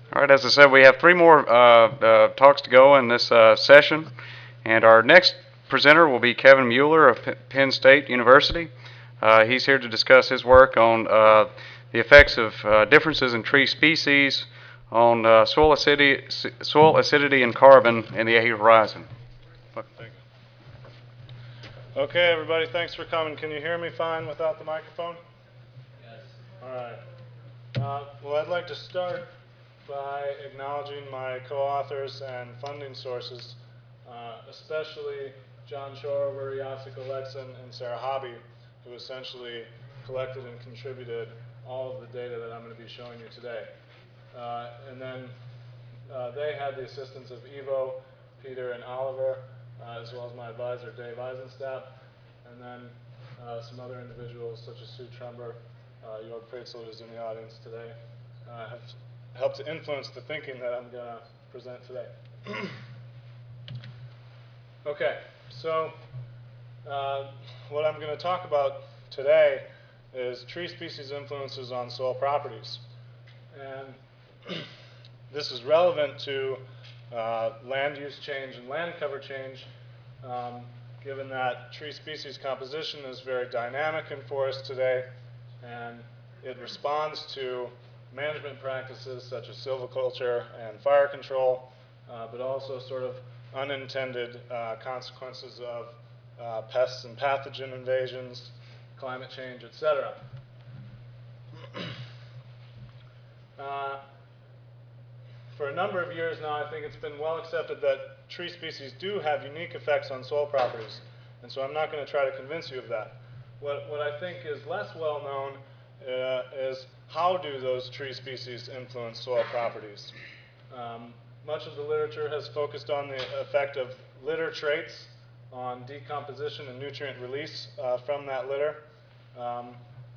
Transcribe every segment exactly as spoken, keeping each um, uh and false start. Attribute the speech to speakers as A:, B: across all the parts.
A: All right, as I said, we have three more uh, uh, talks to go in this uh, session, and our next presenter will be Kevin Mueller of Penn State University. Uh, he's here to discuss his work on uh, the effects of uh, differences in tree species on uh, soil acidity, soil acidity and carbon in the A horizon.
B: Thank you. Okay, everybody, thanks for coming. Can you hear me fine without the microphone? Yes. All right. Uh, well, I'd like to start by acknowledging my co-authors and funding sources, uh, especially John Shorover, Jacek Aleksin, and Sarah Hobby, who essentially collected and contributed all of the data that I'm going to be showing you today. Uh, and then uh, they had the assistance of Ivo, Peter, and Oliver, uh, as well as my advisor, Dave Eisenstadt, and then uh, some other individuals such as Sue Trember, uh, Jörg Pretzel, who's in the audience today, uh, have helped to influence the thinking that I'm going to present today. Okay, so uh, what I'm going to talk about today is tree species influences on soil properties. And this is relevant to uh, land use change and land cover change, um, given that tree species composition is very dynamic in forests today, and it responds to management practices such as silviculture and fire control, uh, but also sort of unintended uh, consequences of uh, pests and pathogen invasions, climate change, et cetera. Uh, for a number of years now, I think it's been well accepted that tree species do have unique effects on soil properties, and so I'm not going to try to convince you of that. What, what I think is less well known uh, is how do those tree species influence soil properties. Um, much of the literature has focused on the effect of litter traits on decomposition and nutrient release uh, from that litter. Um,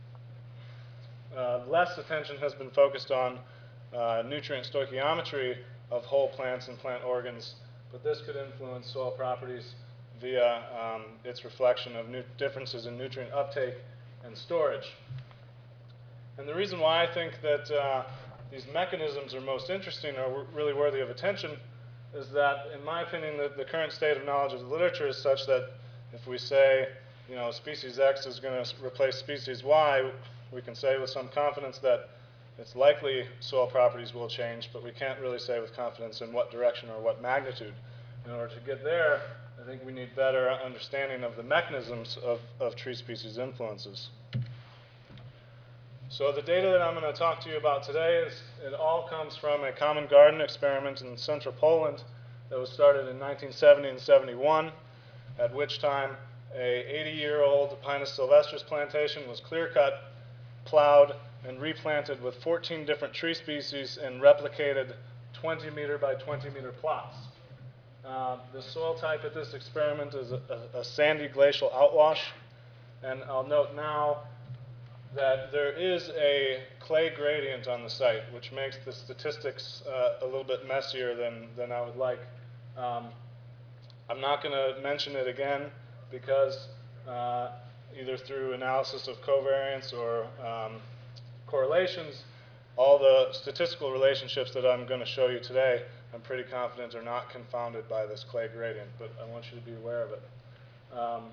B: uh, less attention has been focused on uh, nutrient stoichiometry of whole plants and plant organs, but this could influence soil properties via um, its reflection of differences in nutrient uptake and storage. And the reason why I think that uh, these mechanisms are most interesting or really worthy of attention is that, in my opinion, the, the current state of knowledge of the literature is such that if we say, you know, species X is going to replace species Y, we can say with some confidence that it's likely soil properties will change, but we can't really say with confidence in what direction or what magnitude. In order to get there, I think we need better understanding of the mechanisms of, of tree species influences. So the data that I'm going to talk to you about today is, it all comes from a common garden experiment in central Poland that was started in nineteen seventy and seventy-one, at which time a eighty-year-old Pinus sylvestris plantation was clear-cut, plowed, and replanted with fourteen different tree species in replicated twenty meter by twenty meter plots. Uh, the soil type at this experiment is a, a, a sandy glacial outwash, and I'll note now that there is a clay gradient on the site, which makes the statistics uh, a little bit messier than, than I would like. Um, I'm not going to mention it again because uh, either through analysis of covariance or um, correlations, all the statistical relationships that I'm going to show you today, I'm pretty confident are not confounded by this clay gradient, but I want you to be aware of it. Um,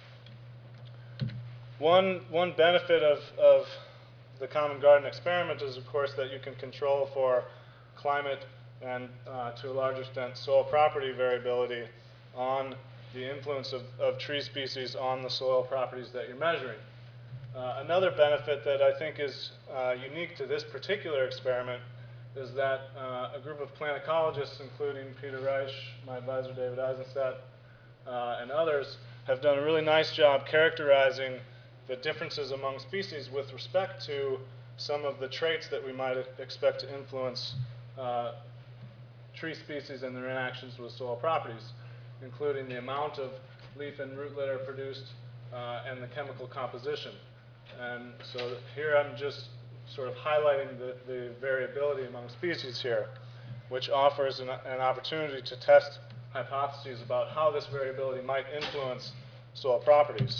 B: One, one benefit of, of the Common Garden experiment is, of course, that you can control for climate and, uh, to a large extent, soil property variability on the influence of, of tree species on the soil properties that you're measuring. Uh, another benefit that I think is uh, unique to this particular experiment is that uh, a group of plant ecologists, including Peter Reich, my advisor David Eisenstadt, uh, and others, have done a really nice job characterizing the differences among species with respect to some of the traits that we might expect to influence uh, tree species and their interactions with soil properties, including the amount of leaf and root litter produced uh, and the chemical composition. And so here I'm just sort of highlighting the, the variability among species here, which offers an, an opportunity to test hypotheses about how this variability might influence soil properties.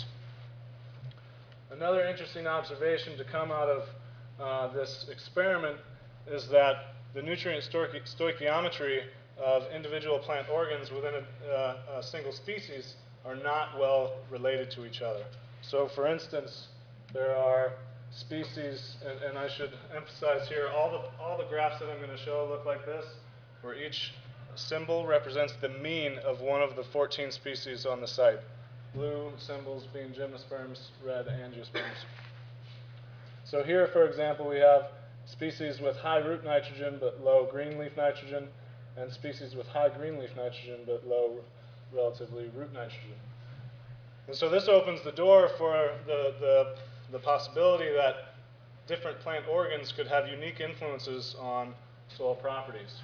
B: Another interesting observation to come out of uh, this experiment is that the nutrient stoichi- stoichiometry of individual plant organs within a, uh, a single species are not well related to each other. So for instance, there are species, and, and I should emphasize here, all the, all the graphs that I'm going to show look like this, where each symbol represents the mean of one of the fourteen species on the site. Blue symbols being gymnosperms, red angiosperms. So here, for example, we have species with high root nitrogen but low green leaf nitrogen, and species with high green leaf nitrogen but low relatively root nitrogen. And so this opens the door for the, the, the possibility that different plant organs could have unique influences on soil properties.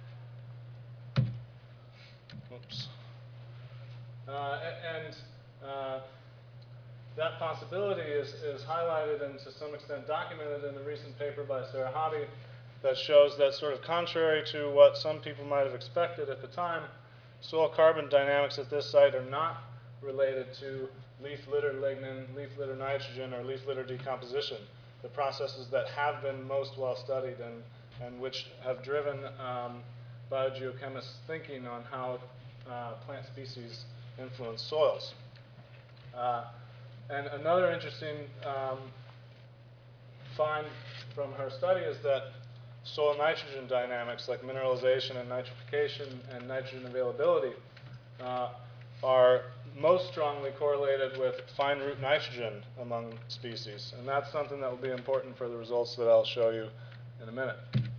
B: Oops. Uh, and uh, that possibility is, is highlighted and to some extent documented in a recent paper by Sarah Hobby that shows that, sort of contrary to what some people might have expected at the time, soil carbon dynamics at this site are not related to leaf litter lignin, leaf litter nitrogen, or leaf litter decomposition, the processes that have been most well studied and, and which have driven um, biogeochemists' thinking on how uh, plant species influence soils. Uh, and another interesting um, find from her study is that soil nitrogen dynamics, like mineralization and nitrification and nitrogen availability, uh, are most strongly correlated with fine root nitrogen among species. And that's something that will be important for the results that I'll show you in a minute.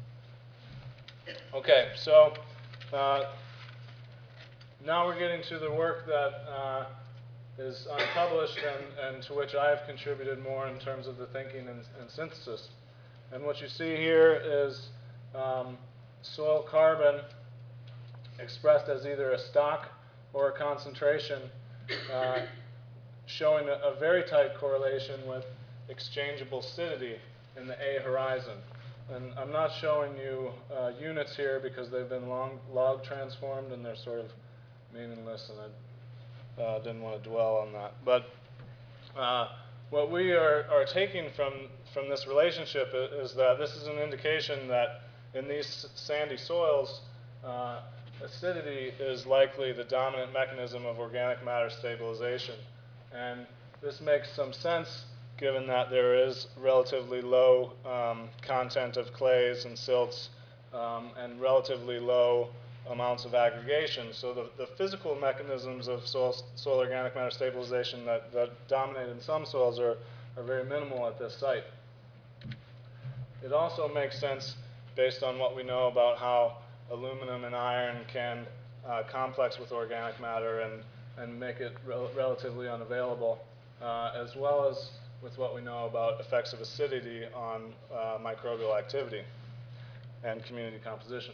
B: Okay, so uh, now we're getting to the work that uh, is unpublished and, and to which I have contributed more in terms of the thinking and, and synthesis. And what you see here is um, soil carbon expressed as either a stock or a concentration, uh, showing a, a very tight correlation with exchangeable acidity in the A horizon. And I'm not showing you uh, units here because they've been long, log transformed and they're sort of meaningless, and I uh, didn't want to dwell on that. But uh, what we are, are taking from, from this relationship is that this is an indication that in these sandy soils, uh, acidity is likely the dominant mechanism of organic matter stabilization. And this makes some sense given that there is relatively low um, content of clays and silts um, and relatively low amounts of aggregation. So the, the physical mechanisms of soil, soil organic matter stabilization that, that dominate in some soils are, are very minimal at this site. It also makes sense based on what we know about how aluminum and iron can uh, complex with organic matter and, and make it rel relatively unavailable, uh, as well as with what we know about effects of acidity on uh, microbial activity and community composition.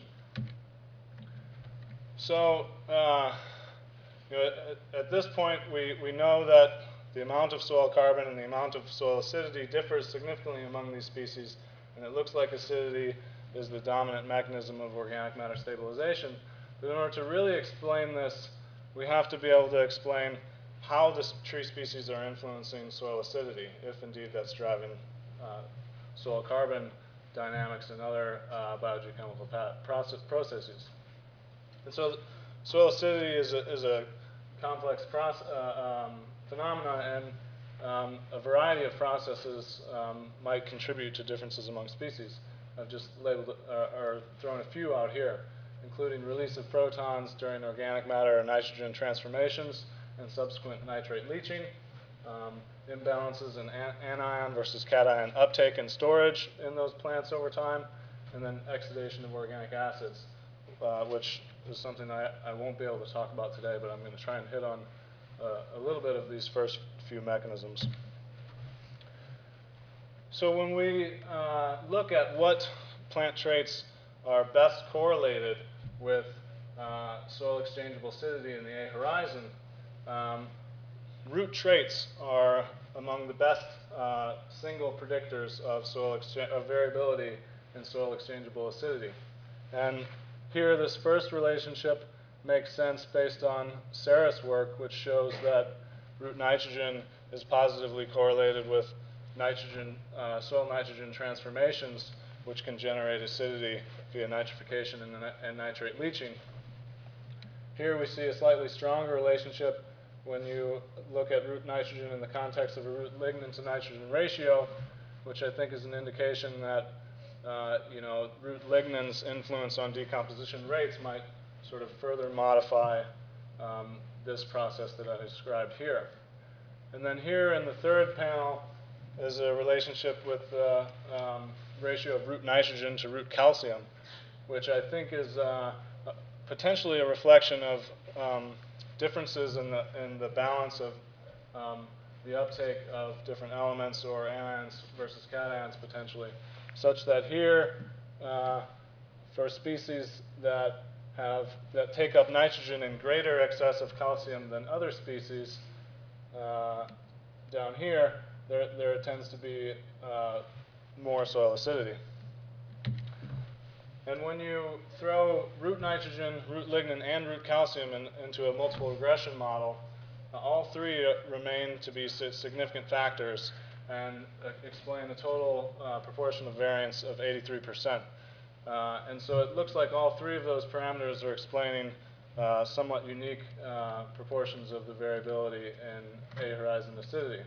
B: So, uh, you know, at, at this point, we, we know that the amount of soil carbon and the amount of soil acidity differs significantly among these species, and it looks like acidity is the dominant mechanism of organic matter stabilization. But in order to really explain this, we have to be able to explain how the tree species are influencing soil acidity, if indeed that's driving uh, soil carbon dynamics and other uh, biogeochemical process processes. And so soil acidity is a, is a complex process, uh, um, phenomena, and um, a variety of processes um, might contribute to differences among species. I've just labeled uh, or thrown a few out here, including release of protons during organic matter and nitrogen transformations and subsequent nitrate leaching, um, imbalances in an anion versus cation uptake and storage in those plants over time, and then exudation of organic acids, uh, which is something I, I won't be able to talk about today, but I'm going to try and hit on uh, a little bit of these first few mechanisms. So when we uh, look at what plant traits are best correlated with uh, soil exchangeable acidity in the A horizon, um, root traits are among the best uh, single predictors of soil of variability in soil exchangeable acidity. And here, this first relationship makes sense based on Sarah's work, which shows that root nitrogen is positively correlated with nitrogen, uh, soil nitrogen transformations which can generate acidity via nitrification and, and nitrate leaching. Here we see a slightly stronger relationship when you look at root nitrogen in the context of a root lignin to nitrogen ratio, which I think is an indication that uh, you know, root lignin's influence on decomposition rates might sort of further modify um, this process that I described here. And then here in the third panel is a relationship with the um, ratio of root nitrogen to root calcium, which I think is uh, potentially a reflection of um, differences in the, in the balance of um, the uptake of different elements or anions versus cations potentially, such that here uh, for species that have that take up nitrogen in greater excess of calcium than other species, uh, down here there, there tends to be uh, more soil acidity. And when you throw root nitrogen, root lignin, and root calcium in, into a multiple regression model, uh, all three uh, remain to be significant factors and uh, explain a total uh, proportion of variance of eighty-three percent. Uh, and so it looks like all three of those parameters are explaining uh, somewhat unique uh, proportions of the variability in A-horizon acidity.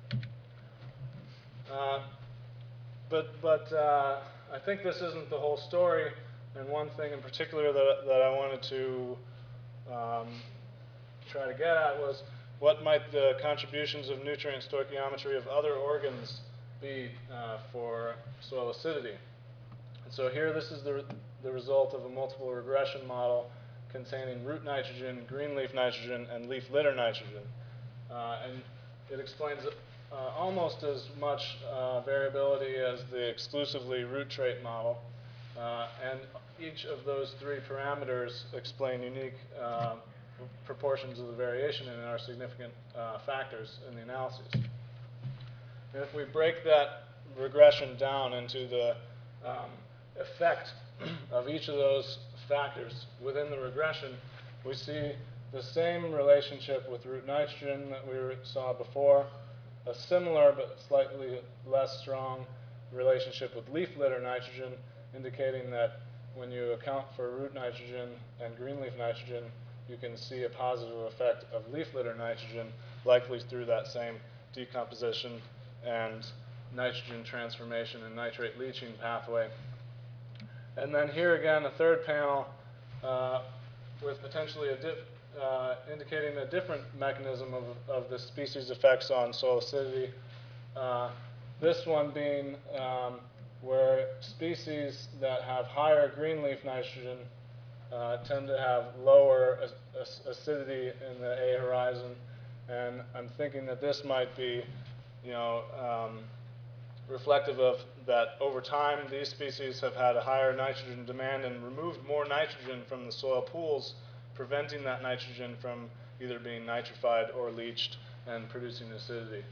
B: Uh, but but uh, I think this isn't the whole story, and one thing in particular that, that I wanted to um, try to get at was what might the contributions of nutrient stoichiometry of other organs be uh, for soil acidity. And so here this is the, the result of a multiple regression model containing root nitrogen, green leaf nitrogen, and leaf litter nitrogen. Uh, and it explains uh, almost as much uh, variability as the exclusively root trait model. Uh, and each of those three parameters explain unique uh, proportions of the variation and are significant uh, factors in the analyses. And if we break that regression down into the um, effect of each of those factors within the regression, we see the same relationship with root nitrogen that we saw before, a similar but slightly less strong relationship with leaf litter nitrogen, indicating that when you account for root nitrogen and green leaf nitrogen, you can see a positive effect of leaf litter nitrogen, likely through that same decomposition and nitrogen transformation and nitrate leaching pathway. And then here again, a third panel uh, with potentially a dip, uh, indicating a different mechanism of, of the species effects on soil acidity. Uh, this one being um, where species that have higher green leaf nitrogen uh, tend to have lower ac acidity in the A horizon. And I'm thinking that this might be, you know, um, reflective of that over time these species have had a higher nitrogen demand and removed more nitrogen from the soil pools, preventing that nitrogen from either being nitrified or leached and producing acidity.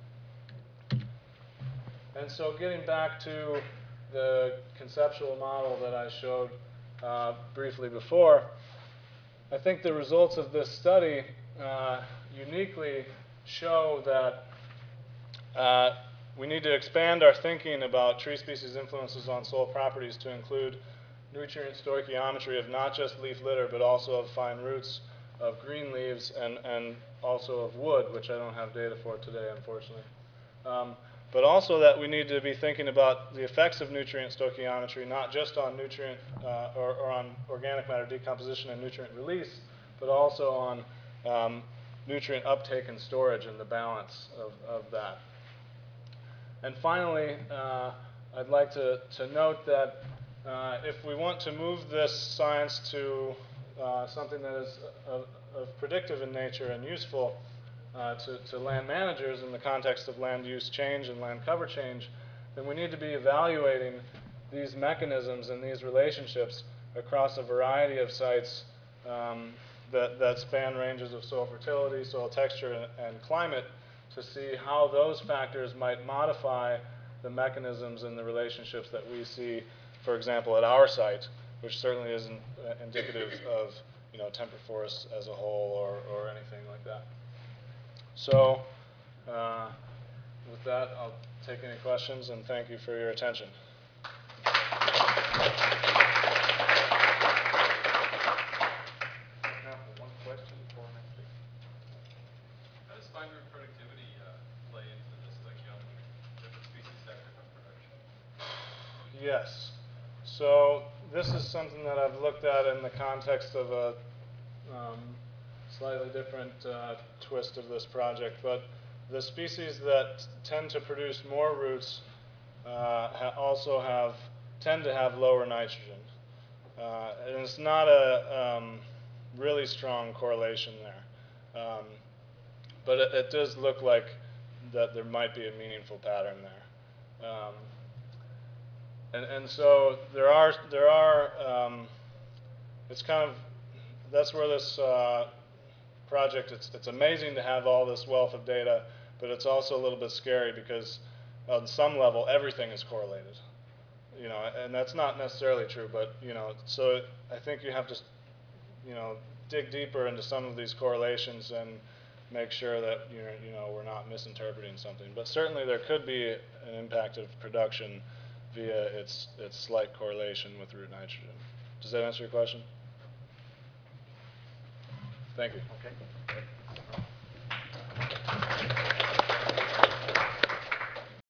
B: And so getting back to the conceptual model that I showed uh, briefly before, I think the results of this study uh, uniquely show that uh, we need to expand our thinking about tree species influences on soil properties to include nutrient stoichiometry of not just leaf litter, but also of fine roots, of green leaves, and, and also of wood, which I don't have data for today, unfortunately. Um, but also that we need to be thinking about the effects of nutrient stoichiometry, not just on nutrient uh, or, or on organic matter decomposition and nutrient release, but also on um, nutrient uptake and storage and the balance of, of that. And finally, uh, I'd like to, to note that uh, if we want to move this science to uh, something that is of, of predictive in nature and useful uh, to, to land managers in the context of land use change and land cover change, then we need to be evaluating these mechanisms and these relationships across a variety of sites um, that, that span ranges of soil fertility, soil texture, and, and climate, to see how those factors might modify the mechanisms and the relationships that we see, for example, at our site, which certainly isn't uh, indicative of, you know, temperate forests as a whole or, or anything like that. So uh, with that, I'll take any questions, and thank you for your attention. One question before next week.
C: How does fine root productivity uh, play into this, like, you know, different species have different production?
B: Yes. So this is something that I've looked at in the context of a um, slightly different uh, twist of this project, but the species that tend to produce more roots uh, ha also have tend to have lower nitrogen, uh, and it's not a um, really strong correlation there, um, but it, it does look like that there might be a meaningful pattern there. Um, And, and so there are, there are um, it's kind of, that's where this uh, project, it's, it's amazing to have all this wealth of data, but it's also a little bit scary because on some level everything is correlated. You know, and that's not necessarily true, but, you know, so I think you have to, you know, dig deeper into some of these correlations and make sure that, you know, you know, we're not misinterpreting something. But certainly there could be an impact of production via its, its slight correlation with root nitrogen. Does that answer your question? Thank you.
D: Okay.